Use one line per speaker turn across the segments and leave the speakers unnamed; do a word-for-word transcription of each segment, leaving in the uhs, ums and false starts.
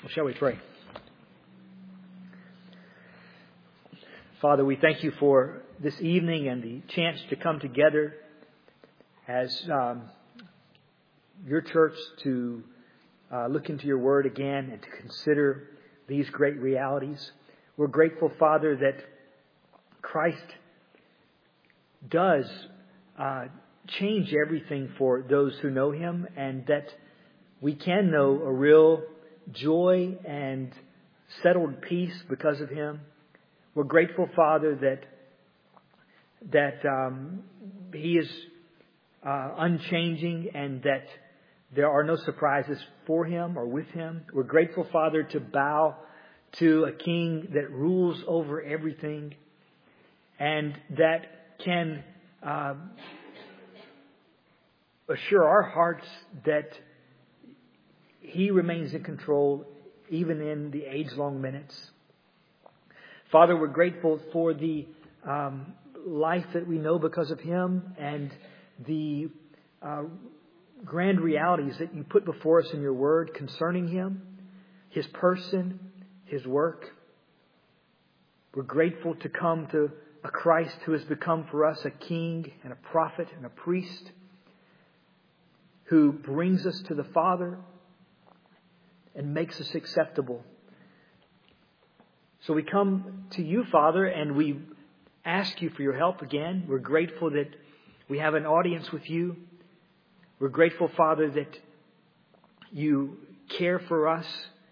Well, shall we pray? Father, we thank you for this evening and the chance to come together as um, your church to uh, look into your word again and to consider these great realities. We're grateful, Father, that Christ does uh, change everything for those who know Him, and that we can know a real joy and settled peace because of Him. We're grateful, Father, that that um, He is uh, unchanging and that there are no surprises for Him or with Him. We're grateful, Father, to bow to a King that rules over everything and that can uh, assure our hearts that He remains in control even in the age-long minutes. Father, we're grateful for the um, life that we know because of Him and the uh, grand realities that you put before us in your word concerning Him, His person, His work. We're grateful to come to a Christ who has become for us a king and a prophet and a priest, who brings us to the Father and makes us acceptable. So we come to you, Father, and we ask you for your help again. We're grateful that we have an audience with you. We're grateful, Father, that you care for us.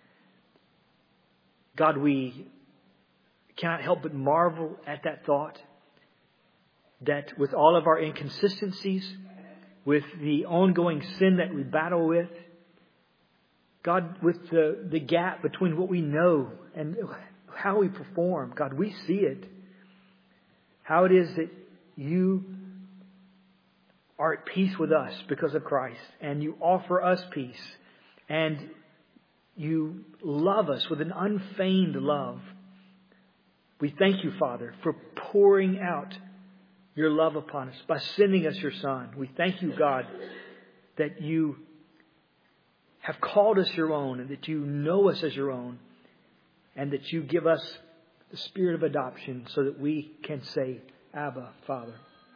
God, we cannot help but marvel at that thought, that with all of our inconsistencies, with the ongoing sin that we battle with, God, with the, the gap between what we know and how we perform, God, we see it. How it is that you are at peace with us because of Christ, and you offer us peace, and you love us with an unfeigned love. We thank you, Father, for pouring out your love upon us by sending us your Son. We thank you, God, that you have called us your own and that you know us as your own, and that you give us the spirit of adoption so that we can say, Abba, Father.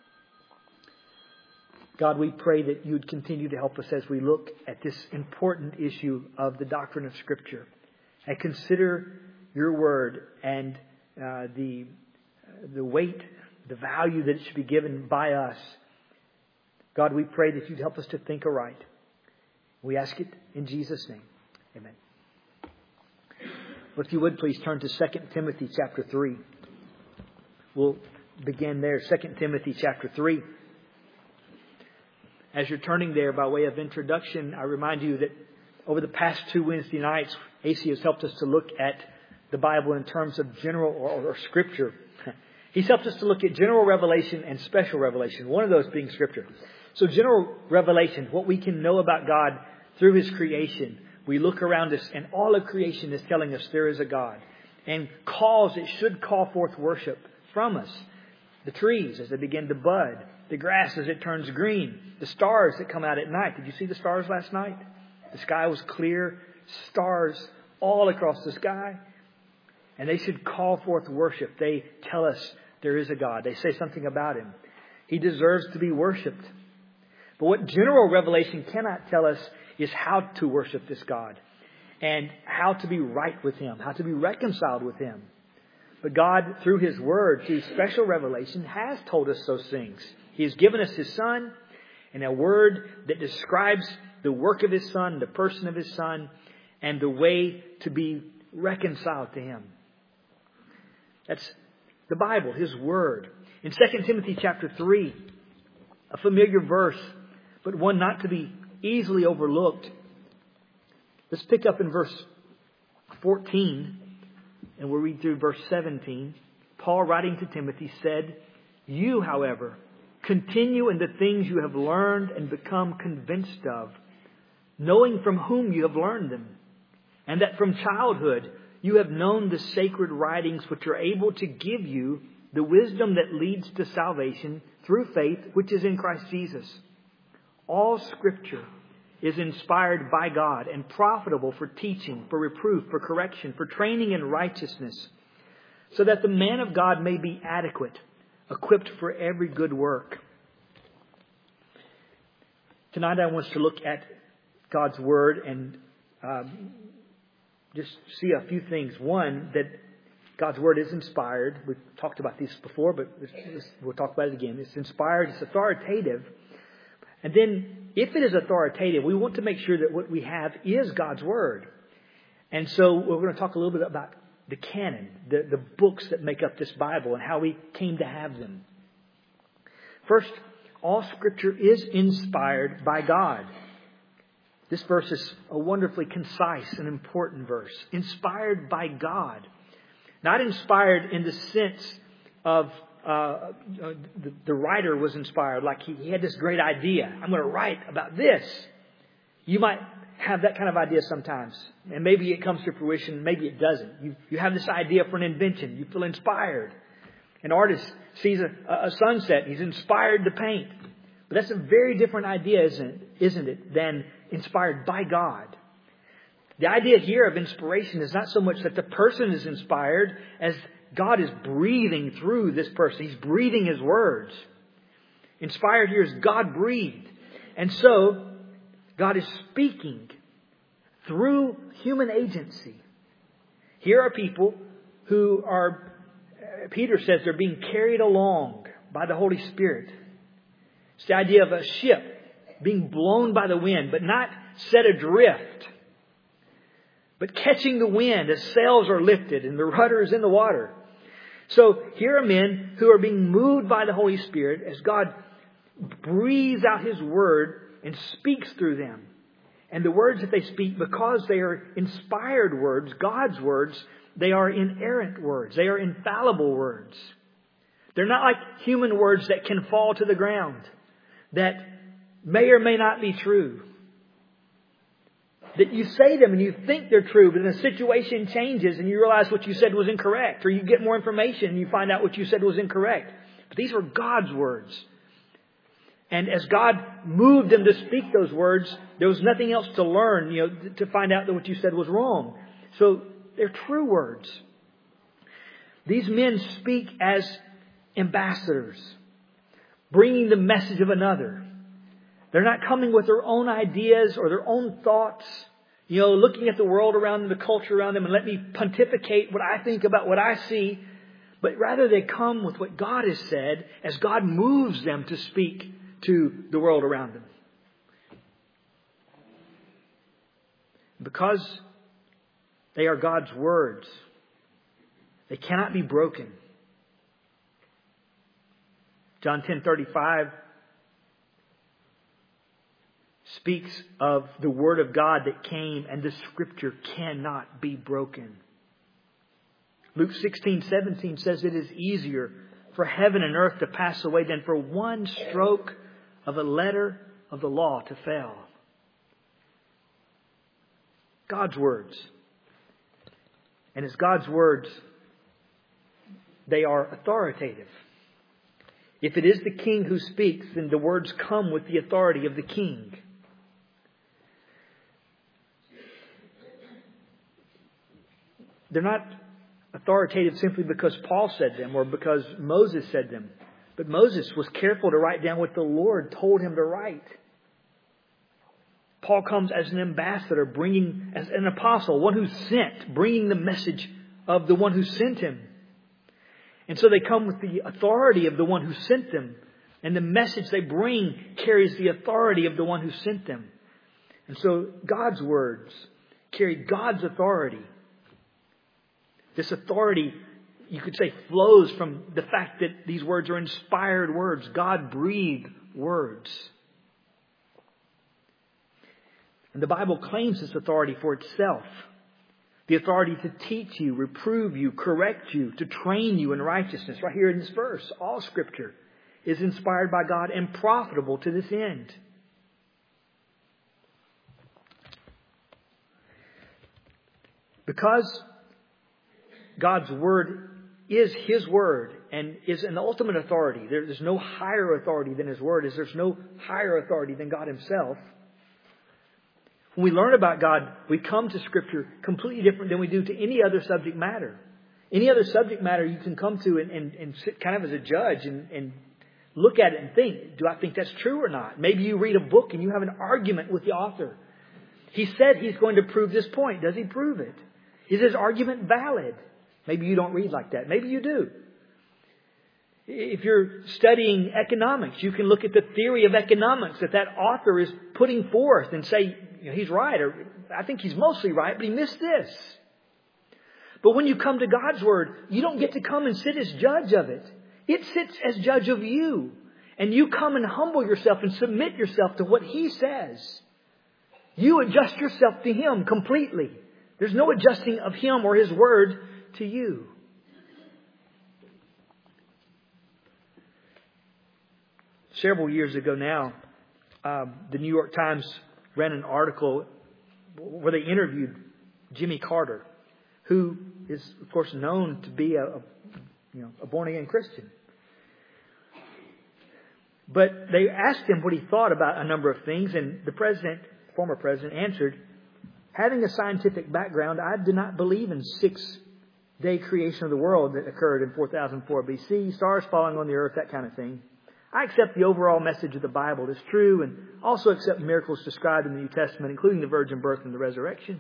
God, we pray that you'd continue to help us as we look at this important issue of the doctrine of Scripture and consider your word and uh, the the weight, the value that it should be given by us. God, we pray that you'd help us to think aright. We ask it in Jesus' name. Amen. Well, if you would, please turn to Second Timothy chapter three. We'll begin there. Second Timothy chapter three. As you're turning there, by way of introduction, I remind you that over the past two Wednesday nights, A C has helped us to look at the Bible in terms of general or, or Scripture. He's helped us to look at general revelation and special revelation, one of those being Scripture. So general revelation, what we can know about God through His creation. We look around us and all of creation is telling us there is a God. And calls, it should call forth worship from us. The trees as they begin to bud. The grass as it turns green. The stars that come out at night. Did you see the stars last night? The sky was clear. Stars all across the sky. And they should call forth worship. They tell us there is a God. They say something about Him. He deserves to be worshipped. But what general revelation cannot tell us is how to worship this God. And how to be right with Him. How to be reconciled with Him. But God, through His Word, through special revelation, has told us those things. He has given us His Son, and a word that describes the work of His Son, the person of His Son, and the way to be reconciled to Him. That's the Bible, His Word. In Second Timothy chapter three, a familiar verse, but one not to be easily overlooked. Let's pick up in verse fourteen, and we'll read through verse seventeen. Paul, writing to Timothy, said, "You, however, continue in the things you have learned and become convinced of, knowing from whom you have learned them, and that from childhood you have known the sacred writings which are able to give you the wisdom that leads to salvation through faith which is in Christ Jesus. All Scripture is inspired by God and profitable for teaching, for reproof, for correction, for training in righteousness, so that the man of God may be adequate, equipped for every good work. Tonight I want us to look at God's Word and um, just see a few things. One, that God's Word is inspired. We've talked about this before, but we'll talk about it again. It's inspired, it's authoritative. And then, if it is authoritative, we want to make sure that what we have is God's Word. And so we're going to talk a little bit about the canon, the, the books that make up this Bible and how we came to have them. First, all Scripture is inspired by God. This verse is a wonderfully concise and important verse. Inspired by God. Not inspired in the sense of uh, the, the writer was inspired, like he, he had this great idea. I'm going to write about this. You might have that kind of idea sometimes. And maybe it comes to fruition, maybe it doesn't. You, you have this idea for an invention. You feel inspired. An artist sees a, a sunset. He's inspired to paint. But that's a very different idea, isn't it, isn't it, than inspired by God. The idea here of inspiration is not so much that the person is inspired as God is breathing through this person. He's breathing His words. Inspired here is God breathed. And so, God is speaking through human agency. Here are people who are, Peter says, they're being carried along by the Holy Spirit. It's the idea of a ship being blown by the wind, but not set adrift, but catching the wind as sails are lifted and the rudder is in the water. So here are men who are being moved by the Holy Spirit as God breathes out His Word and speaks through them. And the words that they speak, because they are inspired words, God's words, they are inerrant words. They are infallible words. They're not like human words that can fall to the ground, that may or may not be true. That you say them and you think they're true, but then the situation changes and you realize what you said was incorrect. Or you get more information and you find out what you said was incorrect. But these were God's words. And as God moved them to speak those words, there was nothing else to learn, you know, to find out that what you said was wrong. So they're true words. These men speak as ambassadors, bringing the message of another. They're not coming with their own ideas or their own thoughts, you know, looking at the world around them, the culture around them, and let me pontificate what I think about what I see. But rather they come with what God has said as God moves them to speak to the world around them. Because they are God's words, they cannot be broken. John ten thirty-five speaks of the Word of God that came, and the Scripture cannot be broken. Luke sixteen seventeen says it is easier for heaven and earth to pass away than for one stroke of a letter of the law to fail. God's words. And as God's words, they are authoritative. If it is the king who speaks, then the words come with the authority of the king. They're not authoritative simply because Paul said them or because Moses said them. But Moses was careful to write down what the Lord told him to write. Paul comes as an ambassador, bringing, as an apostle, one who's sent, bringing the message of the one who sent him. And so they come with the authority of the one who sent them. And the message they bring carries the authority of the one who sent them. And so God's words carry God's authority. This authority, you could say, flows from the fact that these words are inspired words, God-breathed words. And the Bible claims this authority for itself. The authority to teach you, reprove you, correct you, to train you in righteousness. Right here in this verse, all Scripture is inspired by God and profitable to this end. Because God's Word is His Word and is an ultimate authority. There's no higher authority than His Word. As there's no higher authority than God Himself. When we learn about God, we come to Scripture completely different than we do to any other subject matter. Any other subject matter you can come to and, and, and sit kind of as a judge and, and look at it and think, do I think that's true or not? Maybe you read a book and you have an argument with the author. He said he's going to prove this point. Does he prove it? Is his argument valid? Maybe you don't read like that. Maybe you do. If you're studying economics, you can look at the theory of economics that that author is putting forth and say, you know, he's right, or I think he's mostly right, but he missed this. But when you come to God's Word, you don't get to come and sit as judge of it. It sits as judge of you. And you come and humble yourself and submit yourself to what He says. You adjust yourself to Him completely. There's no adjusting of Him or His Word to you. Several years ago now, uh, the New York Times ran an article where they interviewed Jimmy Carter, who is, of course, known to be a, a you know a born-again Christian. But they asked him what he thought about a number of things, and the president, former president, answered, having a scientific background, I do not believe in six-day creation of the world that occurred in four thousand four B C, stars falling on the earth, that kind of thing. I accept the overall message of the Bible as true and also accept miracles described in the New Testament, including the virgin birth and the resurrection.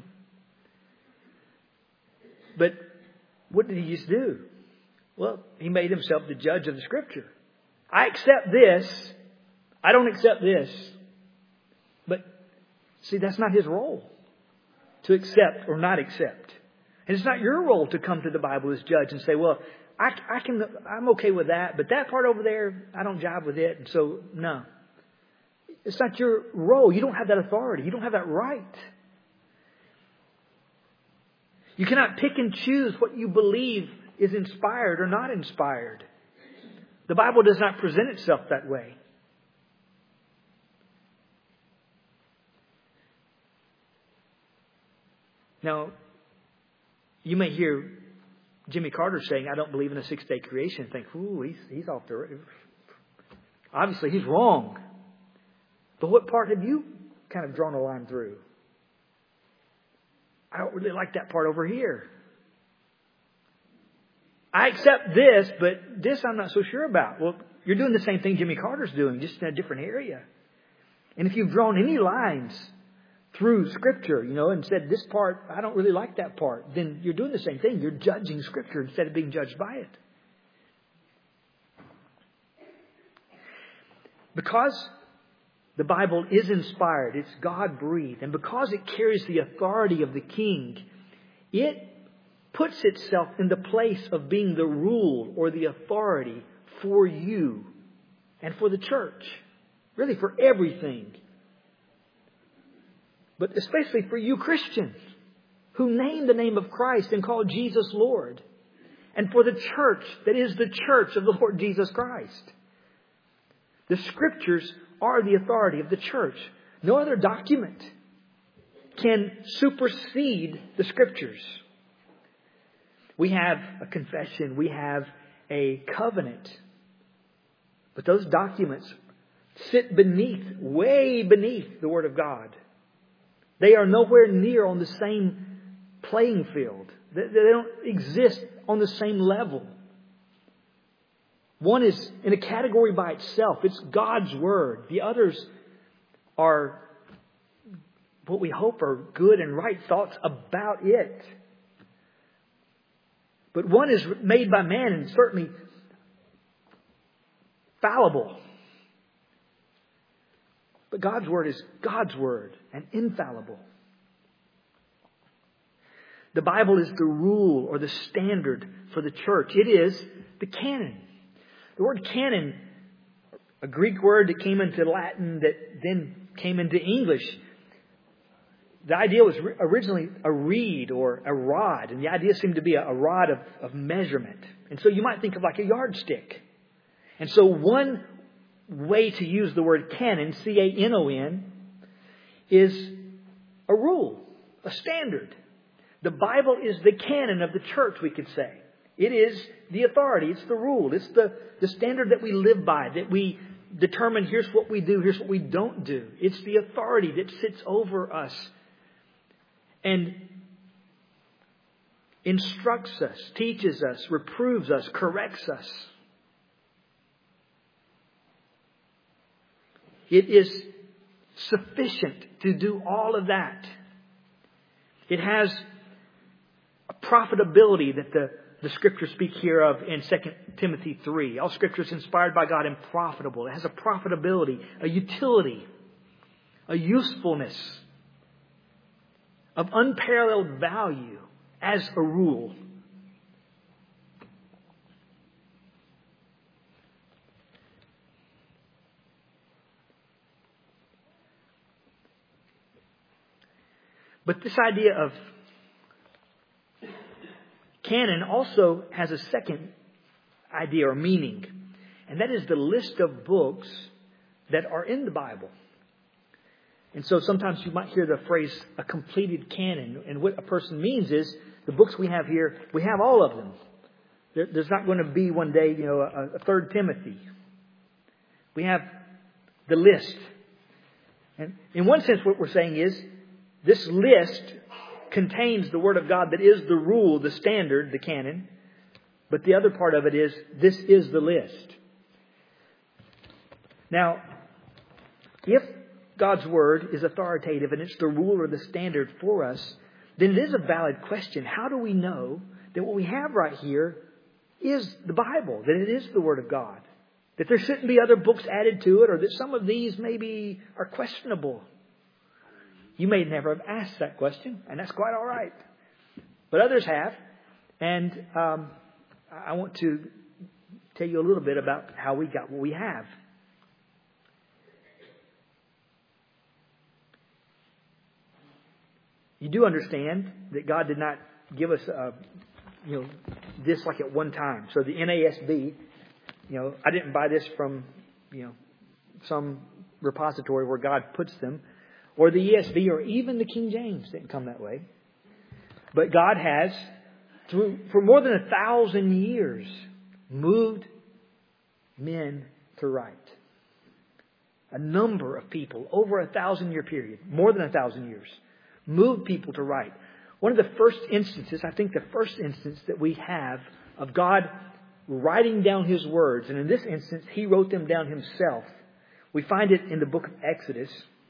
But what did he just do? Well, he made himself the judge of the Scripture. I accept this. I don't accept this. But see, that's not his role, to accept or not accept. And it's not your role to come to the Bible as judge and say, well, I, I can, I'm okay with that, but that part over there, I don't jive with it. And so, no. It's not your role. You don't have that authority. You don't have that right. You cannot pick and choose what you believe is inspired or not inspired. The Bible does not present itself that way. Now, you may hear Jimmy Carter saying, I don't believe in a six-day creation. Think, ooh, he's, he's off the... Obviously, he's wrong. But what part have you kind of drawn a line through? I don't really like that part over here. I accept this, but this I'm not so sure about. Well, you're doing the same thing Jimmy Carter's doing, just in a different area. And if you've drawn any lines through Scripture, you know, and said, this part, I don't really like that part, then you're doing the same thing. You're judging Scripture instead of being judged by it. Because the Bible is inspired, it's God-breathed, and because it carries the authority of the King, it puts itself in the place of being the rule or the authority for you and for the church. Really for everything. But especially for you Christians who name the name of Christ and call Jesus Lord. And for the church that is the church of the Lord Jesus Christ. The Scriptures are the authority of the church. No other document can supersede the Scriptures. We have a confession. We have a covenant. But those documents sit beneath, way beneath the Word of God. They are nowhere near on the same playing field. They don't exist on the same level. One is in a category by itself. It's God's Word. The others are what we hope are good and right thoughts about it. But one is made by man and certainly fallible. But God's Word is God's Word and infallible. The Bible is the rule or the standard for the church. It is the canon. The word canon, a Greek word that came into Latin that then came into English. The idea was originally a reed or a rod. And the idea seemed to be a rod of, of measurement. And so you might think of like a yardstick. And so one way to use the word canon, C A N O N, is a rule, a standard. The Bible is the canon of the church, we could say. It is the authority. It's the rule. It's the, the standard that we live by, that we determine here's what we do, here's what we don't do. It's the authority that sits over us and instructs us, teaches us, reproves us, corrects us. It is sufficient to do all of that. It has a profitability that the, the Scriptures speak here of in Second Timothy three. All Scripture is inspired by God and profitable. It has a profitability, a utility, a usefulness of unparalleled value as a rule. But this idea of canon also has a second idea or meaning. And that is the list of books that are in the Bible. And so sometimes you might hear the phrase, a completed canon. And what a person means is, the books we have here, we have all of them. There, there's not going to be one day, you know, a, a third Timothy. We have the list. And in one sense, what we're saying is, this list contains the Word of God that is the rule, the standard, the canon. But the other part of it is, this is the list. Now, if God's Word is authoritative and it's the rule or the standard for us, then it is a valid question. How do we know that what we have right here is the Bible, that it is the Word of God? That there shouldn't be other books added to it, or that some of these maybe are questionable? You may never have asked that question, and that's quite all right. But others have. And um, I want to tell you a little bit about how we got what we have. You do understand that God did not give us, uh, you know, this like at one time. So the N A S B, you know, I didn't buy this from, you know, some repository where God puts them, or the E S V, or even the King James didn't come that way. But God has, through for more than a thousand years, moved men to write. A number of people over a thousand year period, more than a thousand years, moved people to write. One of the first instances, I think the first instance that we have of God writing down His words, and in this instance, He wrote them down Himself. We find it in the book of Exodus,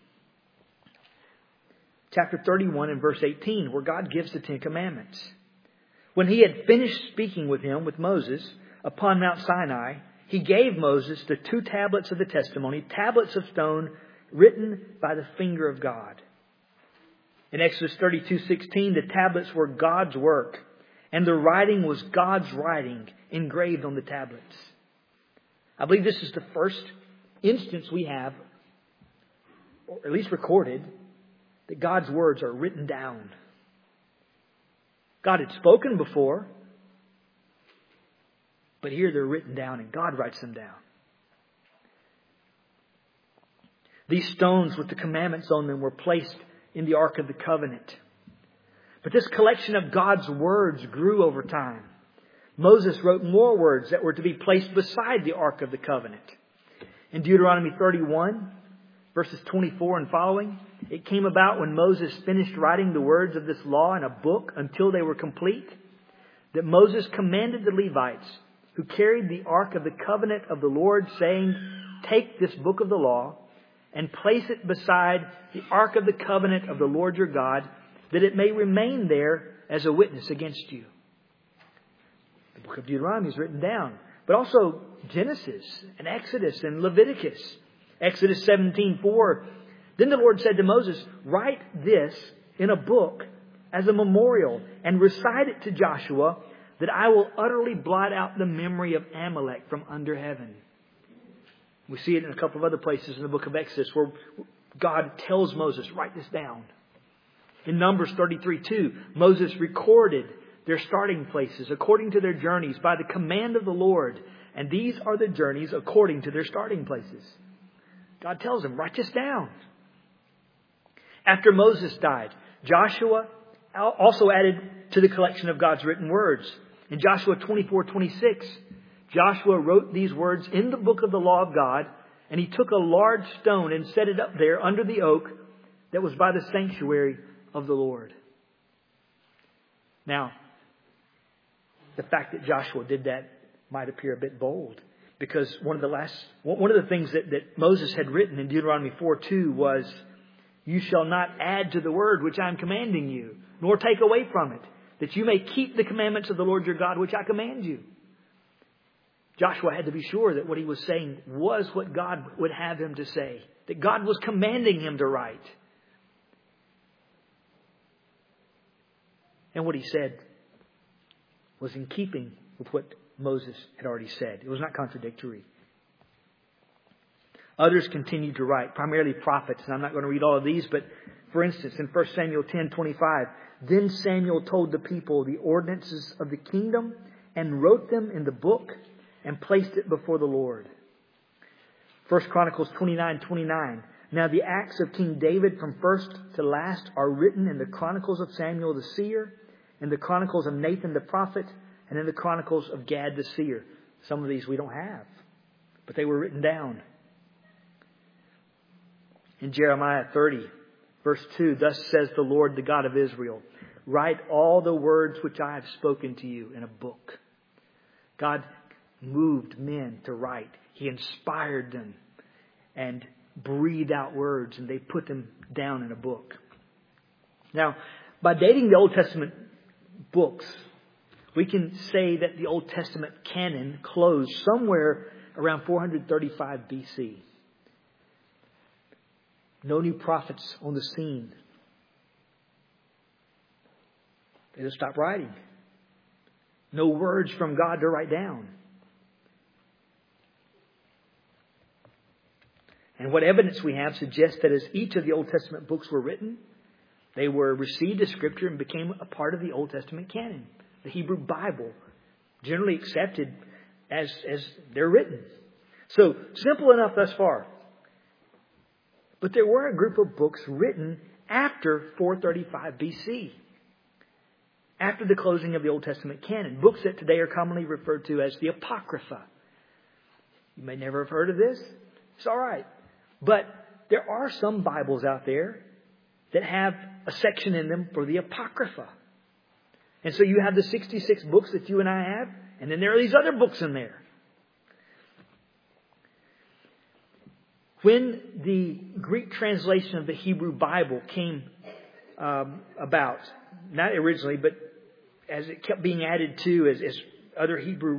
chapter thirty-one and verse eighteen, where God gives the Ten Commandments. When He had finished speaking with him, with Moses, upon Mount Sinai, He gave Moses the two tablets of the testimony, tablets of stone written by the finger of God. In Exodus thirty-two sixteen, the tablets were God's work, and the writing was God's writing engraved on the tablets. I believe this is the first instance we have, or at least recorded, that God's words are written down. God had spoken before, but here they're written down and God writes them down. These stones with the commandments on them were placed in the Ark of the Covenant. But this collection of God's words grew over time. Moses wrote more words that were to be placed beside the Ark of the Covenant. In Deuteronomy thirty-one, verses twenty-four and following, it came about when Moses finished writing the words of this law in a book until they were complete, that Moses commanded the Levites who carried the Ark of the Covenant of the Lord, saying, "Take this book of the law and place it beside the Ark of the Covenant of the Lord your God, that it may remain there as a witness against you." The book of Deuteronomy is written down, but also Genesis and Exodus and Leviticus. Exodus seventeen four. Then the Lord said to Moses, "Write this in a book as a memorial and recite it to Joshua, that I will utterly blot out the memory of Amalek from under heaven." We see it in a couple of other places in the book of Exodus where God tells Moses, "Write this down." In Numbers thirty-three two, Moses recorded their starting places according to their journeys by the command of the Lord. And these are the journeys according to their starting places. God tells them, "Write this down." After Moses died, Joshua also added to the collection of God's written words. In Joshua twenty-four twenty-six, Joshua wrote these words in the book of the law of God, and he took a large stone and set it up there under the oak that was by the sanctuary of the Lord. Now, the fact that Joshua did that might appear a bit bold, because one of the last, one of the things that, that Moses had written in Deuteronomy four two was, "You shall not add to the word which I am commanding you, nor take away from it, that you may keep the commandments of the Lord your God which I command you." Joshua had to be sure that what he was saying was what God would have him to say, that God was commanding him to write. And what he said was in keeping with what Moses had already said. It was not contradictory. Others continued to write, primarily prophets. And I'm not going to read all of these, but for instance, in First Samuel ten twenty-five, "Then Samuel told the people the ordinances of the kingdom and wrote them in the book and placed it before the Lord." First Chronicles twenty-nine twenty-nine, "Now the acts of King David from first to last are written in the Chronicles of Samuel the seer, in the Chronicles of Nathan the prophet, and in the Chronicles of Gad the seer." Some of these we don't have, but they were written down. In Jeremiah thirty, verse two, "Thus says the Lord, the God of Israel, write all the words which I have spoken to you in a book." God moved men to write. He inspired them and breathed out words, and they put them down in a book. Now, by dating the Old Testament books, we can say that the Old Testament canon closed somewhere around four thirty-five B C. No new prophets on the scene. They just stopped writing. No words from God to write down. And what evidence we have suggests that as each of the Old Testament books were written, they were received as Scripture and became a part of the Old Testament canon. The Hebrew Bible, generally accepted as, as they're written. So, simple enough thus far. But there were a group of books written after four thirty-five B C. After the closing of the Old Testament canon. Books that today are commonly referred to as the Apocrypha. You may never have heard of this. It's all right. But there are some Bibles out there that have a section in them for the Apocrypha. And so you have the sixty-six books that you and I have, and then there are these other books in there. When the Greek translation of the Hebrew Bible came um, about, not originally, but as it kept being added to as, as other Hebrew...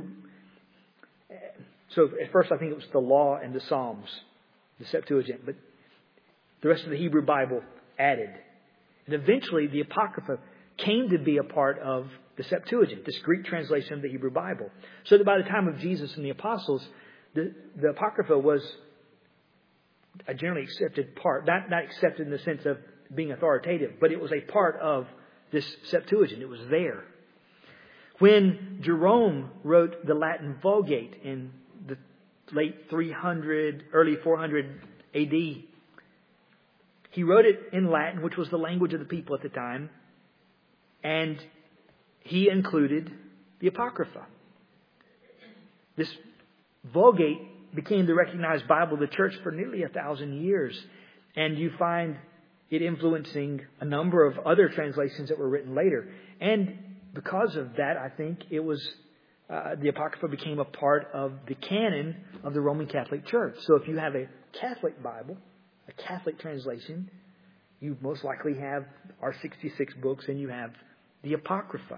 So at first I think it was the Law and the Psalms, the Septuagint, but the rest of the Hebrew Bible added. And eventually the Apocrypha came to be a part of the Septuagint, this Greek translation of the Hebrew Bible. So that by the time of Jesus and the apostles, the, the Apocrypha was a generally accepted part. Not, not accepted in the sense of being authoritative, but it was a part of this Septuagint. It was there. When Jerome wrote the Latin Vulgate in the late three hundred, early four hundred A D, he wrote it in Latin, which was the language of the people at the time, and he included the Apocrypha. This Vulgate became the recognized Bible of the church for nearly a thousand years. And you find it influencing a number of other translations that were written later. And because of that, I think it was uh, the Apocrypha became a part of the canon of the Roman Catholic Church. So if you have a Catholic Bible, a Catholic translation, you most likely have our sixty-six books and you have the Apocrypha.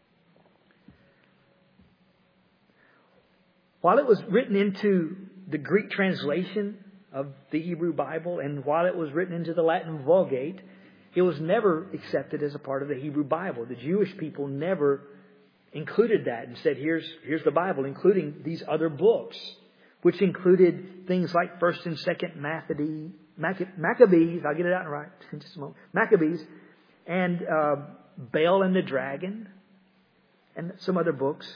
While it was written into the Greek translation of the Hebrew Bible and while it was written into the Latin Vulgate, it was never accepted as a part of the Hebrew Bible. The Jewish people never included that and said, here's, here's the Bible, including these other books, which included things like First and Second Maccabees, Maccabees, I'll get it out right in just a moment, Maccabees, and uh, Baal and the Dragon, and some other books.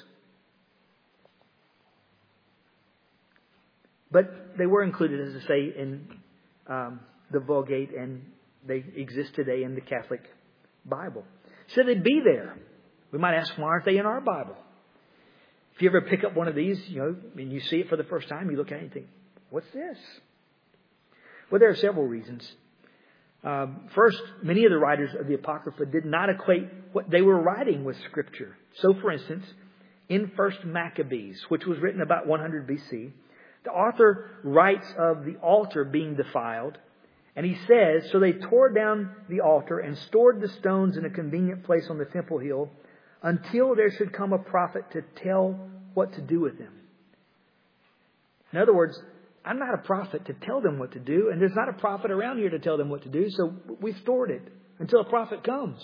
But they were included, as I say, in um, the Vulgate, and they exist today in the Catholic Bible. Should they be there? We might ask, why aren't they in our Bible? If you ever pick up one of these, you know, and you see it for the first time, you look at it and think, what's this? Well, there are several reasons. Um, first, many of the writers of the Apocrypha did not equate what they were writing with Scripture. So, for instance, in First Maccabees, which was written about one hundred B C, the author writes of the altar being defiled, and he says, "So they tore down the altar and stored the stones in a convenient place on the temple hill until there should come a prophet to tell what to do with them." In other words, I'm not a prophet to tell them what to do, and there's not a prophet around here to tell them what to do, so we stored it until a prophet comes.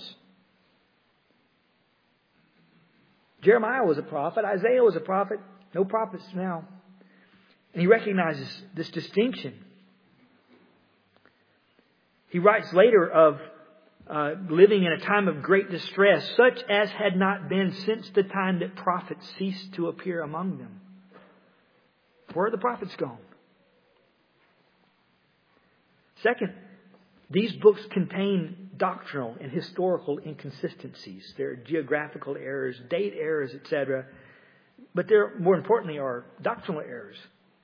Jeremiah was a prophet. Isaiah was a prophet. No prophets now. And he recognizes this distinction. He writes later of uh, living in a time of great distress, such as had not been since the time that prophets ceased to appear among them. Where are the prophets gone? Second, these books contain doctrinal and historical inconsistencies. There are geographical errors, date errors, et cetera. But there, more importantly, are doctrinal errors.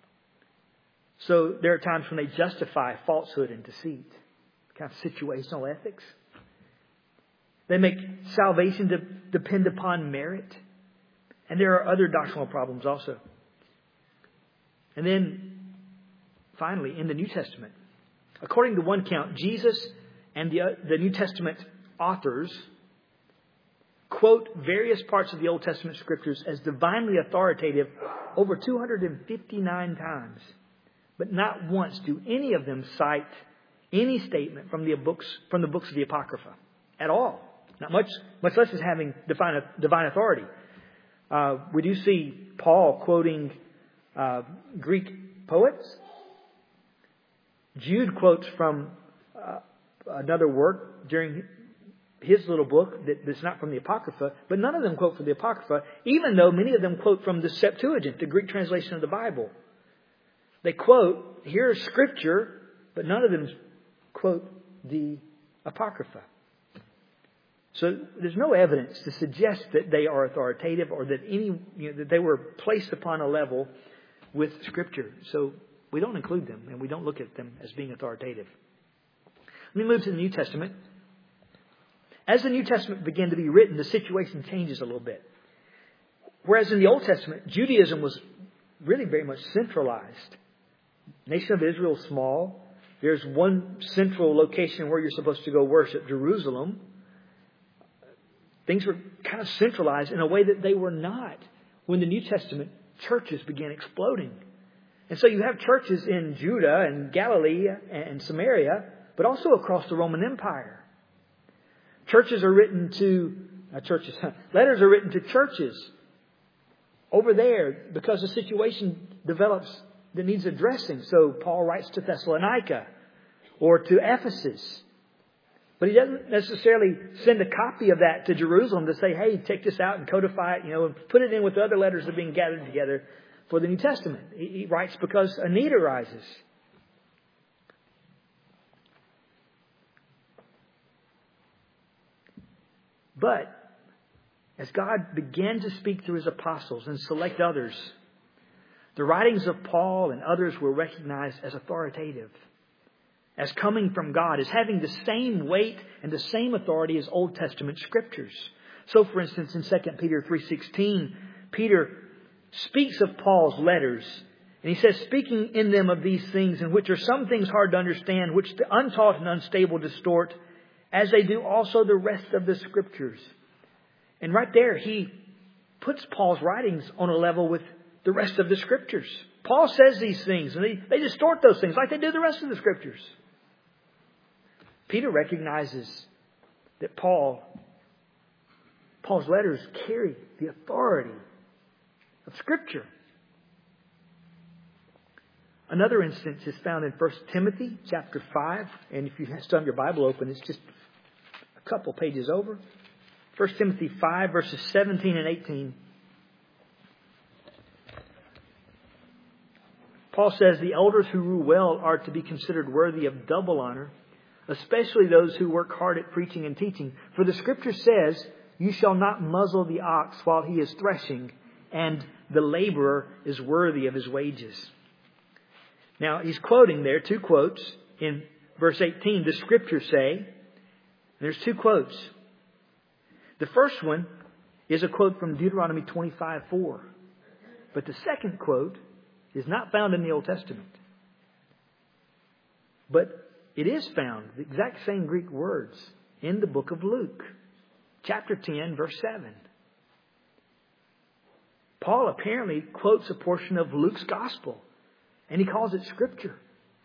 So there are times when they justify falsehood and deceit, kind of situational ethics. They make salvation to depend upon merit. And there are other doctrinal problems also. And then, finally, in the New Testament, according to one count, Jesus and the, uh, the New Testament authors quote various parts of the Old Testament Scriptures as divinely authoritative over two hundred fifty-nine times. But not once do any of them cite any statement from the books from the books of the Apocrypha at all. Not much, much less as having divine, divine authority. Uh, we do see Paul quoting uh, Greek poets. Jude quotes from uh, another work during his little book that, that's not from the Apocrypha, but none of them quote from the Apocrypha, even though many of them quote from the Septuagint, the Greek translation of the Bible. They quote, here's Scripture, but none of them quote the Apocrypha. So there's no evidence to suggest that they are authoritative or that any you know, that they were placed upon a level with Scripture. So we don't include them, and we don't look at them as being authoritative. Let me move to the New Testament. As the New Testament began to be written, the situation changes a little bit. Whereas in the Old Testament, Judaism was really very much centralized. Nation of Israel is small. There's one central location where you're supposed to go worship, Jerusalem. Things were kind of centralized in a way that they were not when the New Testament churches began exploding. And so you have churches in Judah and Galilee and Samaria, but also across the Roman Empire. Churches are written to, uh, churches, letters are written to churches over there because the situation develops that needs addressing. So Paul writes to Thessalonica or to Ephesus. But he doesn't necessarily send a copy of that to Jerusalem to say, hey, take this out and codify it, you know, and put it in with the other letters that are being gathered together for the New Testament. He writes because a need arises. But as God began to speak through His apostles and select others, the writings of Paul and others were recognized as authoritative, as coming from God, as having the same weight and the same authority as Old Testament Scriptures. So, for instance, in Second Peter three sixteen, Peter speaks of Paul's letters, and he says, speaking in them of these things, in which are some things hard to understand, which the untaught and unstable distort, as they do also the rest of the Scriptures. And right there, he puts Paul's writings on a level with the rest of the Scriptures. Paul says these things, and they, they distort those things like they do the rest of the Scriptures. Peter recognizes that Paul, Paul's letters carry the authority of Scripture. Another instance is found in First Timothy chapter five. And if you still have your Bible open, it's just a couple pages over. First Timothy five, verses seventeen and eighteen. Paul says, the elders who rule well are to be considered worthy of double honor, especially those who work hard at preaching and teaching. For the Scripture says, you shall not muzzle the ox while he is threshing, and the laborer is worthy of his wages. Now, he's quoting there two quotes in verse eighteen, the Scriptures say, there's two quotes. The first one is a quote from Deuteronomy twenty-five four. But the second quote is not found in the Old Testament. But it is found, the exact same Greek words, in the book of Luke, chapter ten, verse seven. Paul apparently quotes a portion of Luke's gospel, and he calls it Scripture.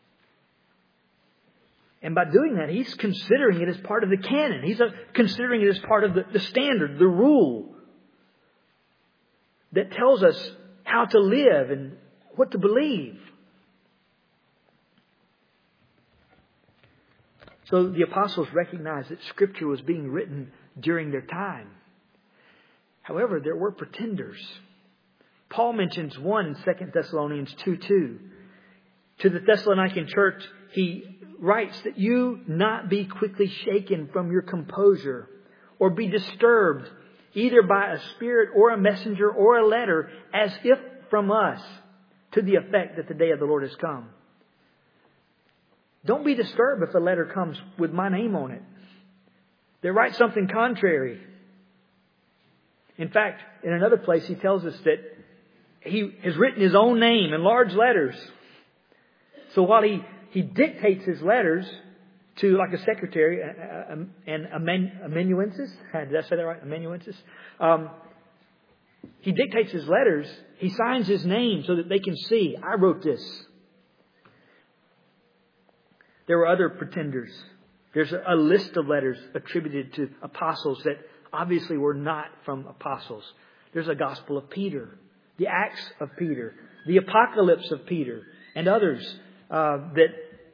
And by doing that, he's considering it as part of the canon. He's considering it as part of the, the standard, the rule that tells us how to live and what to believe. So the apostles recognized that Scripture was being written during their time. However, there were pretenders. Paul mentions one in Second Thessalonians two two. To the Thessalonican church, he writes that you not be quickly shaken from your composure or be disturbed either by a spirit or a messenger or a letter as if from us, to the effect that the day of the Lord has come. Don't be disturbed if a letter comes with my name on it. They write something contrary. In fact, in another place he tells us that he has written his own name in large letters. So while he, he dictates his letters to like a secretary, an amanuensis, did I say that right? Amanuensis. Um, he dictates his letters. He signs his name so that they can see, I wrote this. There were other pretenders. There's a list of letters attributed to apostles that obviously were not from apostles. There's a Gospel of Peter, the Acts of Peter, the Apocalypse of Peter, and others uh, that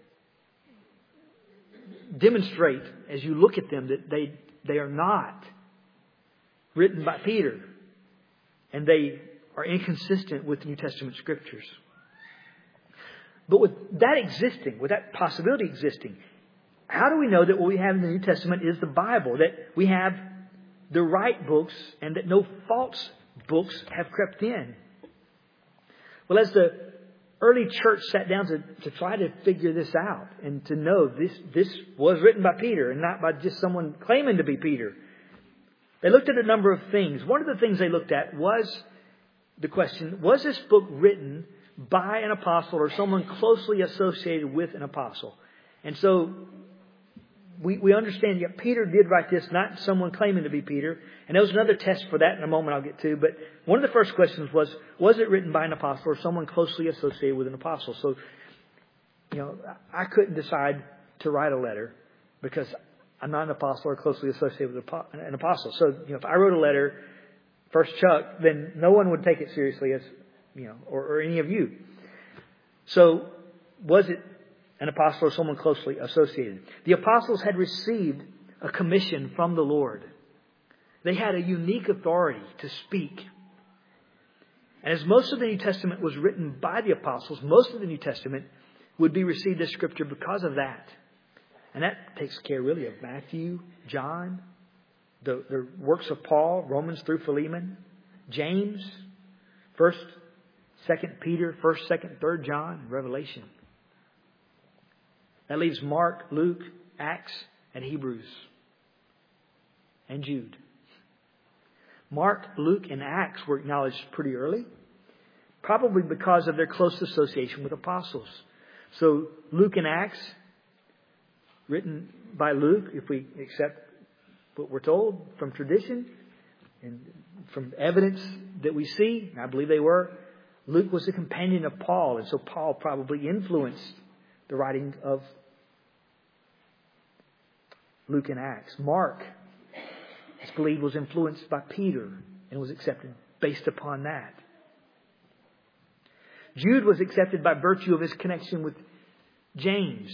demonstrate, as you look at them, that they, they are not written by Peter. And they are inconsistent with New Testament Scriptures. But with that existing, with that possibility existing, how do we know that what we have in the New Testament is the Bible? That we have the right books and that no false books have crept in? Well, as the early church sat down to, to try to figure this out and to know this, this was written by Peter and not by just someone claiming to be Peter, they looked at a number of things. One of the things they looked at was the question, was this book written by an apostle or someone closely associated with an apostle? And so we, we understand, yeah, Peter did write this, not someone claiming to be Peter. And there was another test for that in a moment I'll get to. But one of the first questions was, was it written by an apostle or someone closely associated with an apostle? So, you know, I couldn't decide to write a letter because I'm not an apostle or closely associated with an apostle. So, you know, if I wrote a letter, first Chuck, then no one would take it seriously as, you know, or, or any of you. So, was it an apostle or someone closely associated? The apostles had received a commission from the Lord. They had a unique authority to speak. And as most of the New Testament was written by the apostles, most of the New Testament would be received as Scripture because of that. And that takes care really of Matthew, John, the, the works of Paul, Romans through Philemon, James, First, Second Peter, First, Second, Third John, Revelation. That leaves Mark, Luke, Acts, and Hebrews, and Jude. Mark, Luke, and Acts were acknowledged pretty early, probably because of their close association with apostles. So Luke and Acts, written by Luke, if we accept what we're told from tradition and from evidence that we see, and I believe they were, Luke was a companion of Paul, and so Paul probably influenced the writing of Luke and Acts. Mark, it's believed, was influenced by Peter and was accepted based upon that. Jude was accepted by virtue of his connection with James,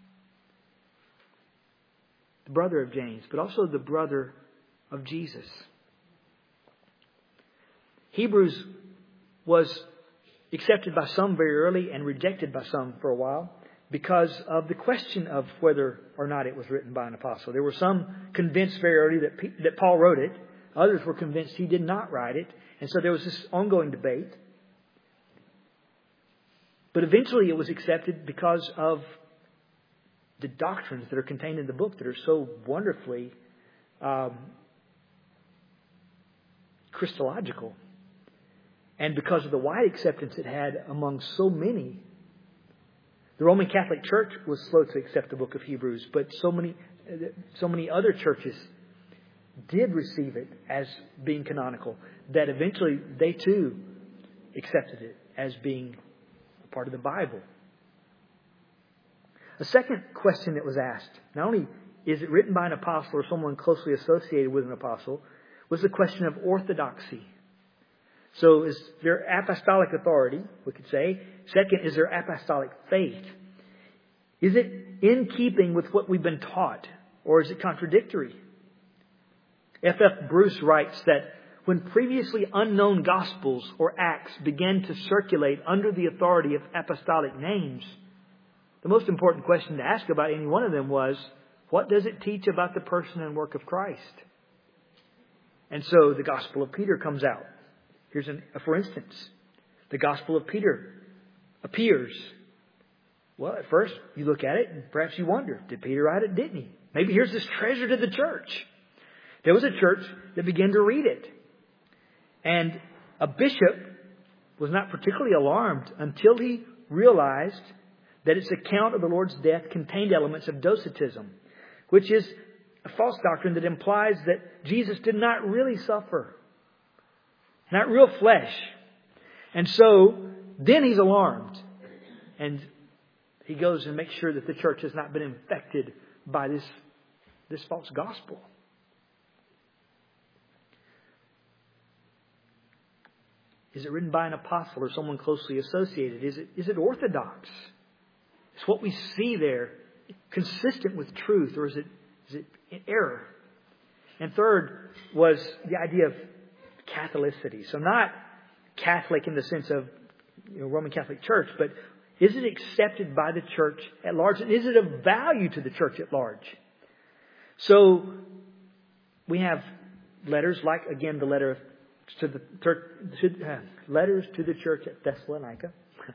the brother of James, but also the brother of Jesus. Hebrews was accepted by some very early and rejected by some for a while because of the question of whether or not it was written by an apostle. There were some convinced very early that, P- that Paul wrote it. Others were convinced he did not write it. And so there was this ongoing debate. But eventually it was accepted because of the doctrines that are contained in the book that are so wonderfully um, Christological. And because of the wide acceptance it had among so many, the Roman Catholic Church was slow to accept the book of Hebrews, but so many, so many other churches did receive it as being canonical that eventually they too accepted it as being a part of the Bible. A second question that was asked, not only is it written by an apostle or someone closely associated with an apostle, was the question of orthodoxy. So is there apostolic authority, we could say. Second, is there apostolic faith? Is it in keeping with what we've been taught, or is it contradictory? F F Bruce writes that when previously unknown gospels or acts began to circulate under the authority of apostolic names, the most important question to ask about any one of them was, what does it teach about the person and work of Christ? And so the Gospel of Peter comes out. Here's an, for instance, the Gospel of Peter appears. Well, at first you look at it and perhaps you wonder, did Peter write it? Didn't he? Maybe here's this treasure to the church. There was a church that began to read it. And a bishop was not particularly alarmed until he realized that its account of the Lord's death contained elements of docetism, which is a false doctrine that implies that Jesus did not really suffer. Not real flesh. And so then he's alarmed. And he goes and makes sure that the church has not been infected by this, this false gospel. Is it written by an apostle or someone closely associated? Is it, is it orthodox? Is what we see there consistent with truth, or is it, is it in error? And third was the idea of Catholicity. So not Catholic in the sense of, you know, Roman Catholic Church, but is it accepted by the church at large? And is it of value to the church at large? So we have letters like, again, the letter to the to, uh, letters to the church at Thessalonica,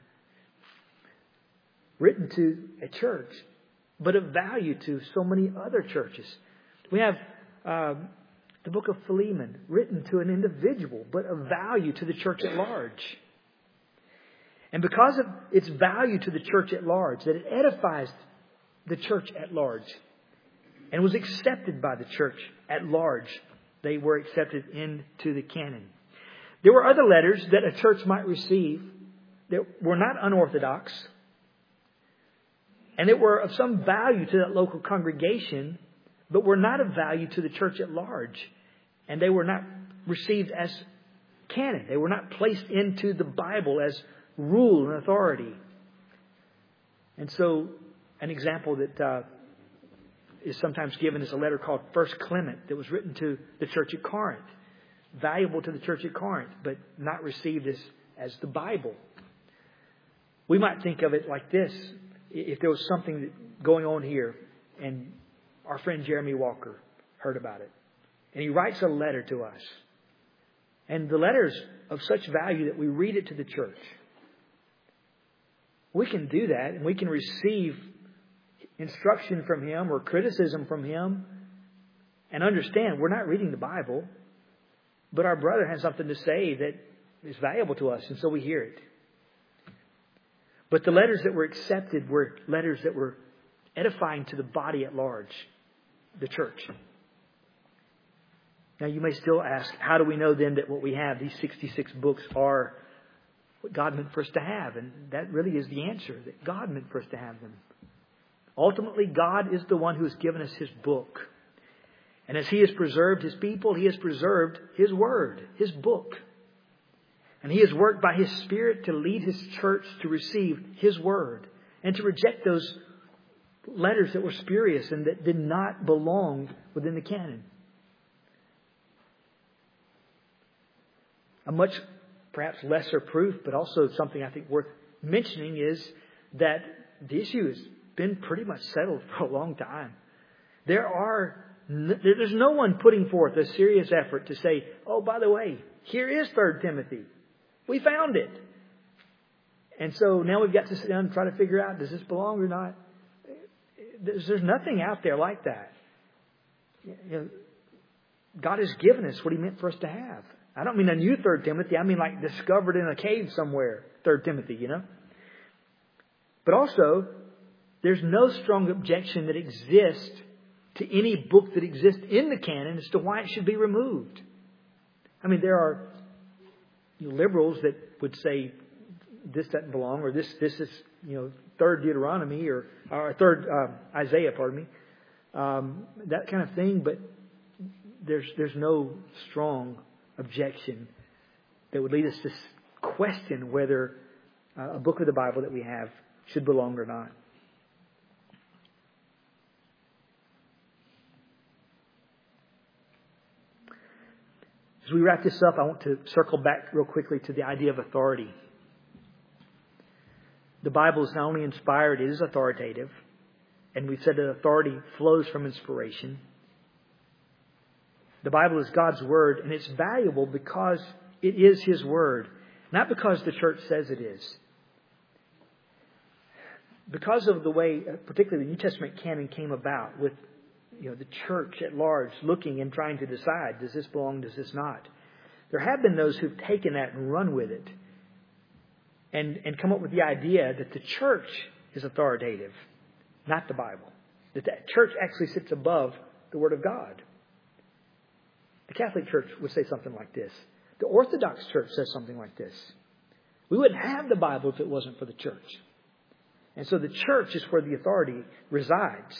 written to a church, but of value to so many other churches. We have um, the book of Philemon, written to an individual, but of value to the church at large. And because of its value to the church at large, that it edifies the church at large and was accepted by the church at large, they were accepted into the canon. There were other letters that a church might receive that were not unorthodox and that were of some value to that local congregation, but were not of value to the church at large. And they were not received as canon. They were not placed into the Bible as rule and authority. And so an example that uh, is sometimes given is a letter called First Clement that was written to the church at Corinth. Valuable to the church at Corinth, but not received as, as the Bible. We might think of it like this. If there was something going on here and our friend Jeremy Walker heard about it, and he writes a letter to us, and the letter's of such value that we read it to the church, we can do that and we can receive instruction from him or criticism from him and understand we're not reading the Bible, but our brother has something to say that is valuable to us, and so we hear it. But the letters that were accepted were letters that were edifying to the body at large, the church. Now you may still ask, how do we know then that what we have, these sixty-six books, are what God meant for us to have? And that really is the answer, that God meant for us to have them. Ultimately, God is the one who has given us His book. And as He has preserved His people, He has preserved His word, His book. And He has worked by His Spirit to lead His church to receive His word and to reject those letters that were spurious and that did not belong within the canon. A much perhaps lesser proof, but also something I think worth mentioning, is that the issue has been pretty much settled for a long time. There are there's no one putting forth a serious effort to say, oh, by the way, here is Third Timothy. We found it. And so now we've got to sit down and try to figure out, does this belong or not? There's, there's nothing out there like that. You know, God has given us what He meant for us to have. I don't mean a new Third Timothy. I mean like discovered in a cave somewhere, Third Timothy, you know. But also, there's no strong objection that exists to any book that exists in the canon as to why it should be removed. I mean, there are liberals that would say this doesn't belong, or this this is, you know, third Deuteronomy or, or third uh, Isaiah, pardon me, um, that kind of thing. But there's there's no strong objection that would lead us to question whether uh, a book of the Bible that we have should belong or not. As we wrap this up, I want to circle back real quickly to the idea of authority. The Bible is not only inspired, it is authoritative. And we've said that authority flows from inspiration. The Bible is God's Word, and it's valuable because it is His Word, not because the church says it is. Because of the way, particularly the New Testament canon came about, with you know the church at large looking and trying to decide, does this belong, does this not? There have been those who've taken that and run with it and, and come up with the idea that the church is authoritative, not the Bible. That the church actually sits above the Word of God. The Catholic Church would say something like this. The Orthodox Church says something like this. We wouldn't have the Bible if it wasn't for the church. And so the church is where the authority resides.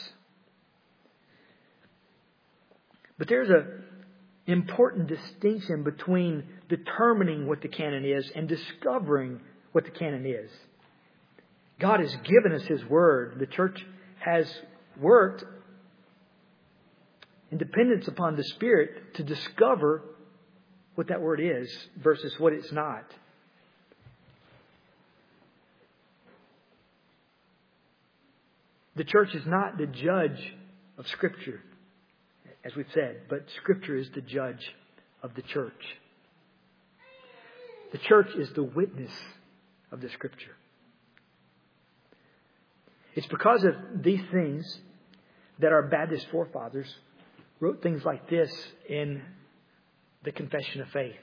But there's an important distinction between determining what the canon is and discovering what the canon is. God has given us His Word. The church has worked in dependence upon the Spirit to discover what that Word is versus what it's not. The church is not the judge of Scripture, as we've said, but Scripture is the judge of the church. The church is the witness of the Scripture. It's because of these things that our Baptist forefathers wrote things like this in the Confession of Faith.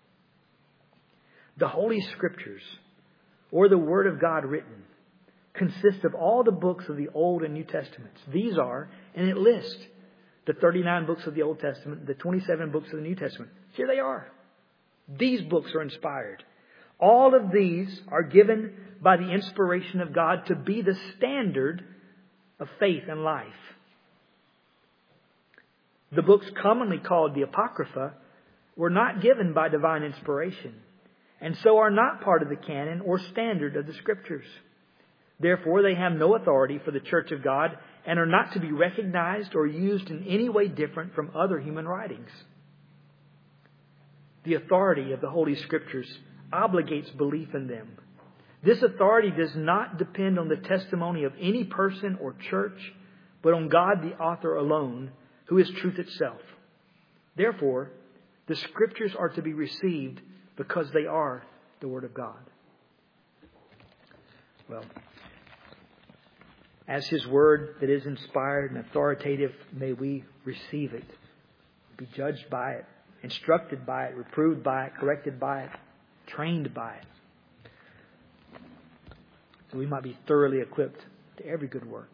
The Holy Scriptures, or the Word of God written, consist of all the books of the Old and New Testaments. These are, and it lists the thirty-nine books of the Old Testament, the twenty-seven books of the New Testament. Here they are. These books are inspired. All of these are given by the inspiration of God to be the standard of faith and life. The books commonly called the Apocrypha were not given by divine inspiration, and so are not part of the canon or standard of the Scriptures. Therefore, they have no authority for the Church of God and are not to be recognized or used in any way different from other human writings. The authority of the Holy Scriptures obligates belief in them. This authority does not depend on the testimony of any person or church, but on God the author alone, who is truth itself. Therefore, the Scriptures are to be received because they are the Word of God. Well, as His Word that is inspired and authoritative, may we receive it, be judged by it, instructed by it, reproved by it, corrected by it, trained by it, so we might be thoroughly equipped to every good work.